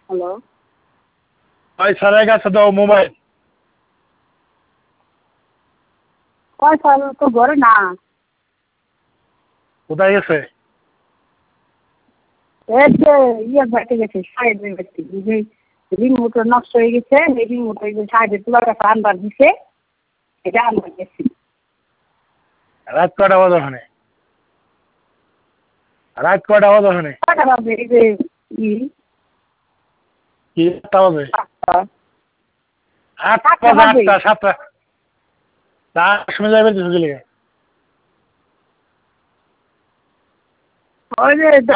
Hello. ভাই স্যারের কাছে দাও মোবাইল। কয় স্যার তো ঘরে না। কোথায় গেছে? এই যে বাড়িতে গেছে, সাহেবের বাড়িতে। এই যে রিমোটটা নষ্ট হয়ে গেছে, এই রিমোট ওই যে সাহেবের তোলার কাছে আনবার দিছে, এটা আনবার গেছি। রাত কয়টা বাজে ওখানে? রাত কয়টা বাজে ওখানে? কয়টা বাজে? এই যে কি 8টা বাজে? 7টা। 8 বাজে, 8টা 7টা। তার সময় যাবে তো গেলে। ওই যে